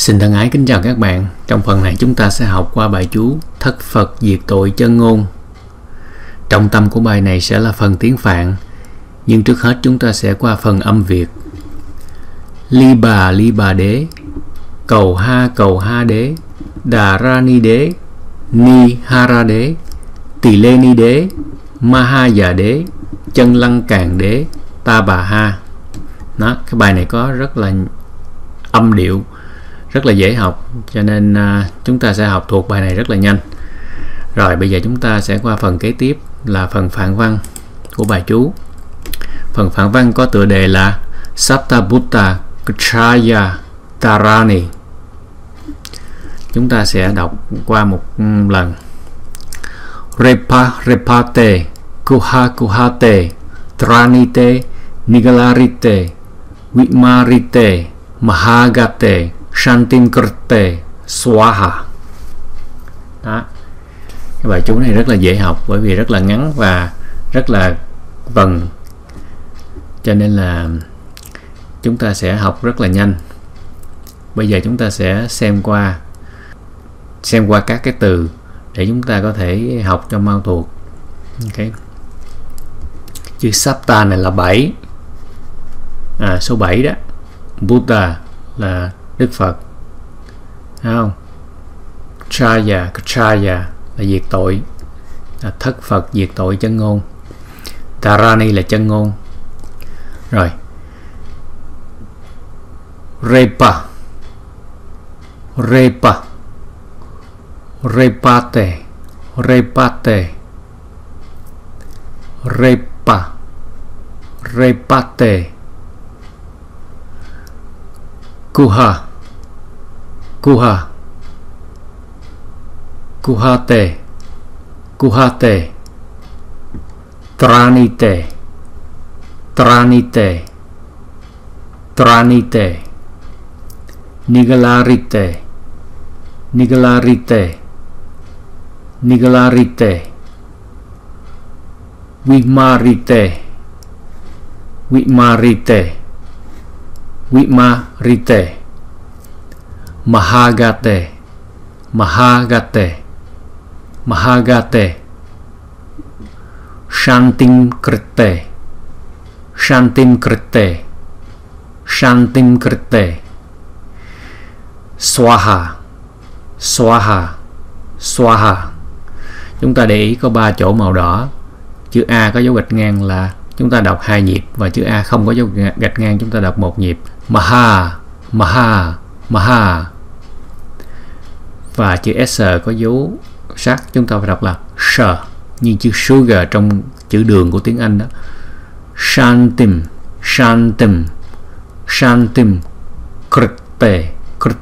Xin thân ái kính chào các bạn. Trong phần này chúng ta sẽ học qua bài chú Thất Phật diệt tội chân ngôn. Trọng tâm của bài này sẽ là phần tiếng Phạn, nhưng trước hết chúng ta sẽ qua phần âm Việt. Ly bà đế, cầu ha đế, đà ra ni đế, ni ha ra đế, tỳ lê ni đế, ma ha già đế, chân lăng càng đế, ta bà ha. Đó, cái bài này có rất là âm điệu, rất là dễ học, cho nên chúng ta sẽ học thuộc bài này rất là nhanh. Rồi bây giờ chúng ta sẽ qua phần kế tiếp là phần phạn văn của bài chú. Phần phạn văn có tựa đề là Sattabutta Kachaya Tarani. Chúng ta sẽ đọc qua một lần. Repate kuhate tranite nigalarite vimarite mahagate shantinkrite swaha. Đó, cái bài chú này rất là dễ học bởi vì rất là ngắn và rất là vần, cho nên là chúng ta sẽ học rất là nhanh. Bây giờ chúng ta sẽ xem qua các cái từ để chúng ta có thể học cho mau thuộc. Okay. Chữ Satta này là 7, số 7 đó. Buddha là Đức Phật, thấy không? Kachaya là diệt tội, là thất Phật diệt tội chân ngôn. Tarani là chân ngôn. Rồi repate kuhate tranite nigalarite vimarite mahagate shantinkrite swaha. Chúng ta để ý có 3 chỗ màu đỏ. Chữ A có dấu gạch ngang là chúng ta đọc 2 nhịp, và chữ A không có dấu gạch ngang chúng ta đọc 1 nhịp. Maha. Và chữ S có dấu sắc chúng ta phải đọc là S, như chữ sugar trong chữ đường của tiếng Anh đó. Shantim krite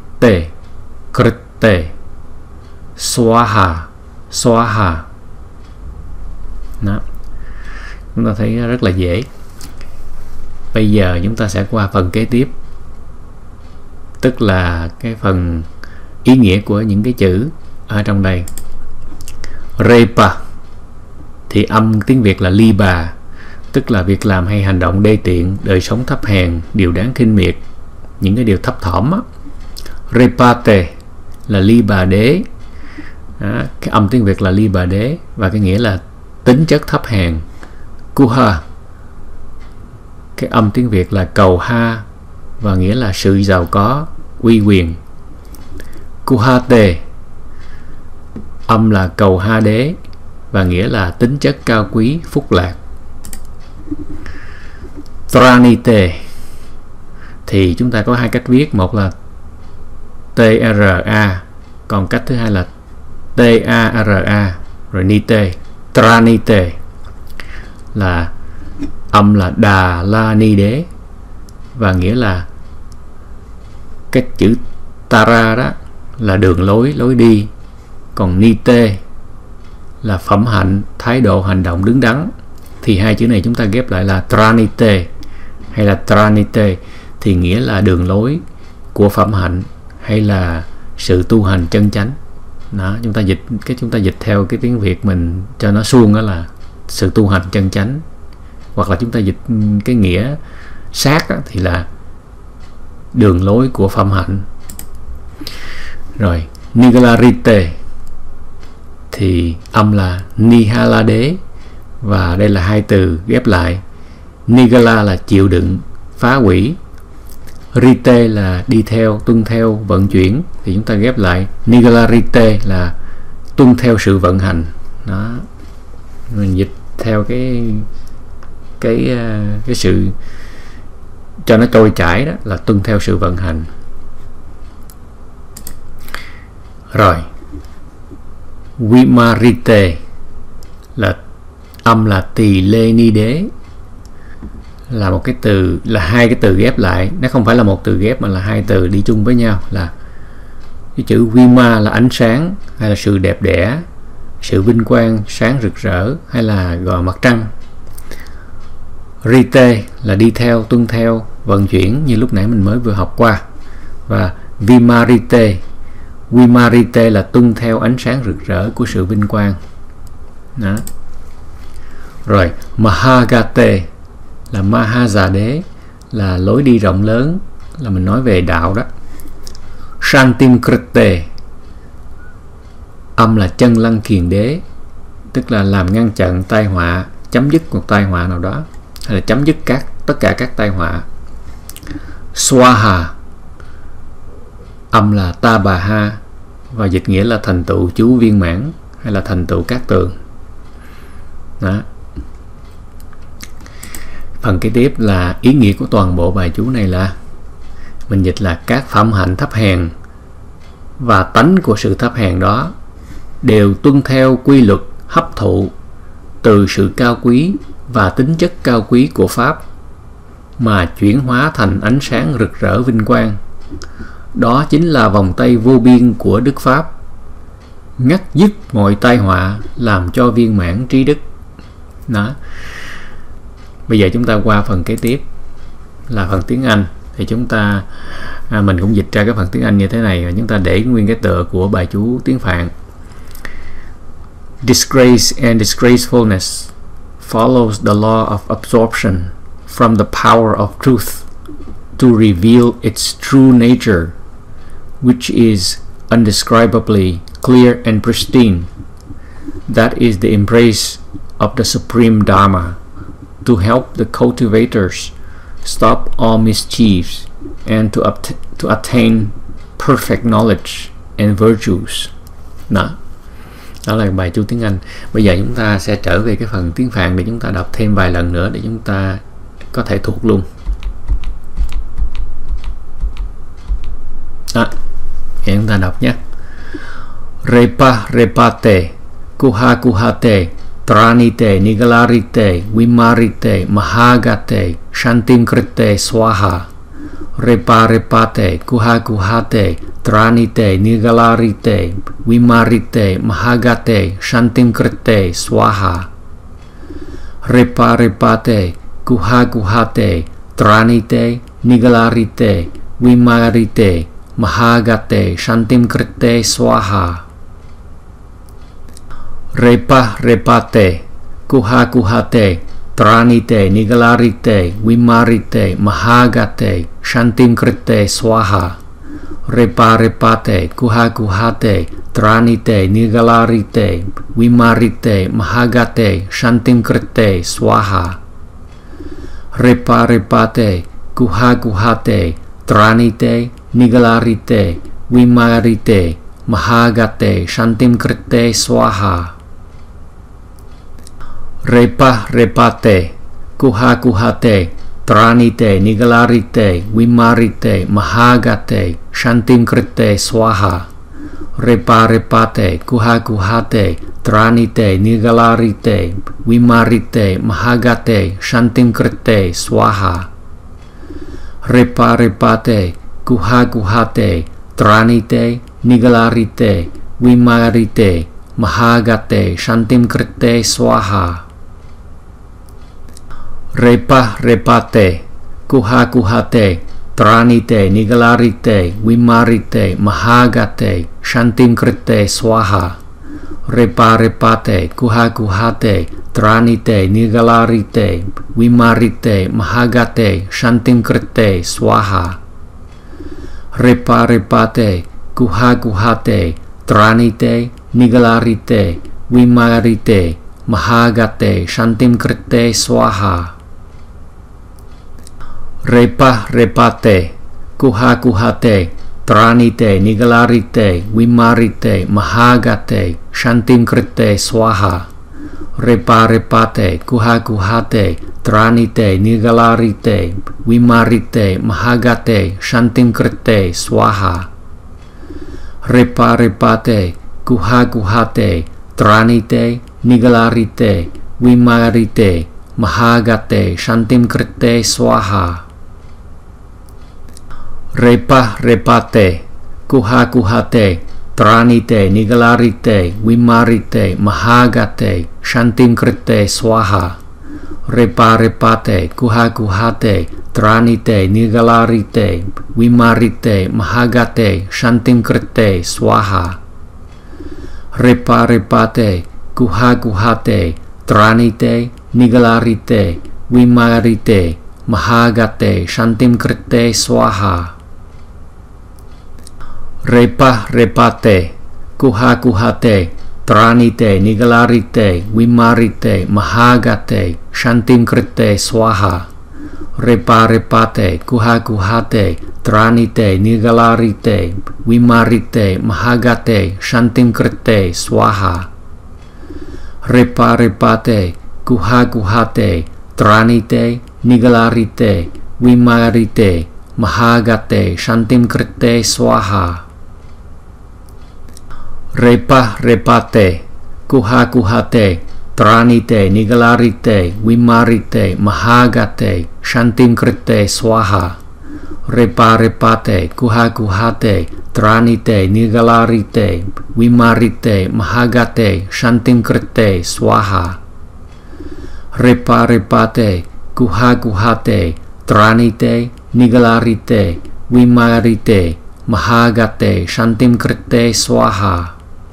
swaha. Đó, chúng ta thấy rất là dễ. Bây giờ chúng ta sẽ qua phần kế tiếp, tức là cái phần ý nghĩa của những cái chữ ở trong đây. Repa thì âm tiếng Việt là ly bà, tức là việc làm hay hành động đê tiện, đời sống thấp hèn, điều đáng khinh miệt, những cái điều thấp thỏm á. Repate là ly bà đế. Đó, cái âm tiếng Việt là ly bà đế và cái nghĩa là tính chất thấp hèn. Kuha, cái âm tiếng Việt là cầu ha và nghĩa là sự giàu có, uy quyền. Kuhate, âm là cầu ha đế và nghĩa là tính chất cao quý, phúc lạc. Tranite thì chúng ta có 2 cách viết, một là TRA, còn cách thứ hai là TARA, rồi nite. Tranite là âm là đà la ni đế và nghĩa là cái chữ tara đó là đường lối, lối đi, còn nite là phẩm hạnh, thái độ hành động đứng đắn. Thì 2 chữ này chúng ta ghép lại là tranite hay là tranite, thì nghĩa là đường lối của phẩm hạnh hay là sự tu hành chân chánh. Đó, chúng ta dịch theo cái tiếng Việt mình cho nó suông, đó là sự tu hành chân chánh, hoặc là chúng ta dịch cái nghĩa sát thì là đường lối của phẩm hạnh. Rồi Nigalarite thì âm là Nihala đế, và đây là hai từ ghép lại. Nigala là chịu đựng, phá hủy. Rite là đi theo, tuân theo, vận chuyển, thì chúng ta ghép lại Nigalarite là tuân theo sự vận hành. Đó, mình dịch theo cái sự cho nó trôi chảy, đó là tuân theo sự vận hành. Rồi Vimarite là âm là tỳ lê ni đế, là một cái từ, là hai cái từ ghép lại. Nó không phải là một từ ghép mà là hai từ đi chung với nhau. Là cái chữ Vima là ánh sáng, hay là sự đẹp đẽ, sự vinh quang, sáng rực rỡ, hay là gọi mặt trăng. Rite là đi theo, tuân theo, vận chuyển, như lúc nãy mình mới vừa học qua. Và Vimarite là tuân theo ánh sáng rực rỡ của sự vinh quang. Đó. Rồi Mahagate là Mahaja đế, là lối đi rộng lớn, là mình nói về đạo đó. Shantim Krite âm là chân lăng kiền đế, tức là làm ngăn chặn tai họa, chấm dứt một tai họa nào đó, hay là chấm dứt tất cả các tai họa. Swaha âm là Tabaha, và dịch nghĩa là thành tựu chú viên mãn, hay là thành tựu cát tường. Đó. Phần kế tiếp là ý nghĩa của toàn bộ bài chú này là, mình dịch là các phẩm hạnh thấp hèn và tánh của sự thấp hèn đó đều tuân theo quy luật hấp thụ từ sự cao quý và tính chất cao quý của Pháp mà chuyển hóa thành ánh sáng rực rỡ vinh quang. Đó chính là vòng tay vô biên của Đức Pháp, ngắt dứt mọi tai họa, làm cho viên mãn trí đức. Đó. Bây giờ chúng ta qua phần kế tiếp là phần tiếng Anh. Thì chúng ta mình cũng dịch ra cái phần tiếng Anh như thế này, và chúng ta để nguyên cái tựa của bài chú tiếng Phạn. Disgrace and disgracefulness follows the law of absorption from the power of truth to reveal its true nature, which is undescribably clear and pristine. That is the embrace of the supreme Dharma, to help the cultivators stop all mischiefs and to attain perfect knowledge and virtues. Đó là bài chú tiếng Anh. Bây giờ chúng ta sẽ trở về cái phần tiếng Phạn để chúng ta đọc thêm vài lần nữa để chúng ta có thể thuộc luôn. Thì chúng ta đọc nhé. Repa repate, kuha kuhate, tranite, nigalarite, vimarite, mahagate, shantim krite, swaha. Repa repate, kuha kuhate, tranite, nigalarite, vimarite, mahagate, shantim krite, swaha. Repa repate, kuha kuhate, tranite, nigalarite, vimarite, mahagate, shantim krite, swaha. Repa repate, kuha kuhate, tranite, nigalarite, vimarite, mahagate, shantim krite, swaha. Repa repate, kuha kuhate, tranite, nigalarite, vimarite, mahagate, shantim krite, swaha. Repa repate, kuha kuhate, tranite, nigalarite, vimarite, mahagate, shantim krite, swaha. Repa repate, kuha kuhate, tranite, nigalarite, vimarite, mahagate, shantim krite, swaha. Repa repate, kuha kuhate, tranite, nigalarite, vimarite, mahagate, shantim krite, swaha. Repa repate, kuha kuhate, tranite, nigalarite, vimarite, mahagate, shantim krite, swaha. Repa repate, kuha kuhate, tranite, nigalarite, vimarite, mahagate, shantim krite, swaha. Repa repate, kuha kuhate, tranite, nigalarite, vimarite, mahagate, shantim krite, swaha. Repa repate, Kuha-kuhate, Tranite, Nigalarite, Vimarite, Mahagate, Shantim Krite, Swaha. Repah-repate, Kuha-kuhate, Tranite, Nigalarite, Vimarite, Mahagate, Shantim Krite, Swaha. Repah-repate, Kuha-kuhate, Tranite, Nigalarite, Vimarite, Mahagate, Shantim Krite, Swaha. Repah-repate, Kuha-kuhate, Tranite, Nigalarite, Vimarite, Mahagate, Shantim Krite, Swaha. Repah-repate, Kuha-kuhate, Tranite, Nigalarite, Vimarite, Mahagate, Shantim Krite, Swaha. Repah-repate, Kuha-kuhate, Tranite, Nigalarite, Vimarite, Mahagate, Shantim Krite, Swaha. Repah-repate, Kuha-kuhate, Tranite, Nigalarite, Vimarite, Mahagate, Shantim Krite, Swaha. Repah-repate, Kuha-kuhate, Tranite, Nigalarite, Vimarite, Mahagate, Shantim Krite, Swaha. Repah-repate, Kuha-kuhate, Tranite, Nigalarite, Vimarite, Mahagate, Shantim Krite, Swaha. Repah-repate, Kuha-kuhate, Tranite, Nigalarite, Vimarite, Mahagate, Shantim Krite, Swaha. Repah-repate, Kuha-kuhate, Tranite, Nigalarite, Vimarite, Mahagate, Shantim Krite, Swaha. Repah-repate, Kuha-kuhate, Tranite, Nigalarite, Vimarite, Mahagate, Shantim Krite, Swaha. Repah-repate, Kuha-kuhate, Tranite, Nigalarite, Vimarite, Mahagate, Shantim Krite, Swaha.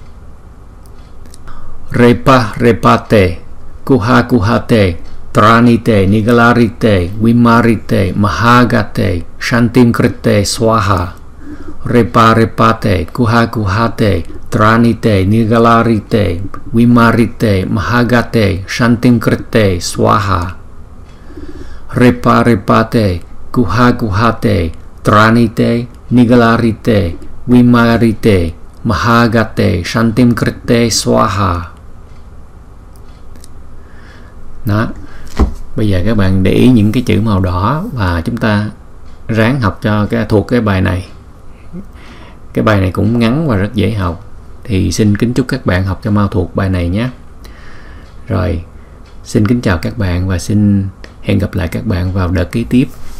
Repah-repate, Kuha-kuhate, Tranite, Nigalarite, Vimarite, Mahagate, Shantim Krite, Swaha. Repah-repate, Kuha-kuhate, Tranite, Nigalarite, Vimarite, Mahagate, Shantim Krite, Swaha. Repah-repate, Kuha-kuhate, Tranite, Nigalarite, Vimarite, Mahagate, Shantim Krite, Swaha. Đó, bây giờ các bạn để ý những cái chữ màu đỏ và chúng ta ráng học cho thuộc cái bài này. Cái bài này cũng ngắn và rất dễ học. Thì xin kính chúc các bạn học cho mau thuộc bài này nhé. Rồi, xin kính chào các bạn và xin hẹn gặp lại các bạn vào đợt kế tiếp.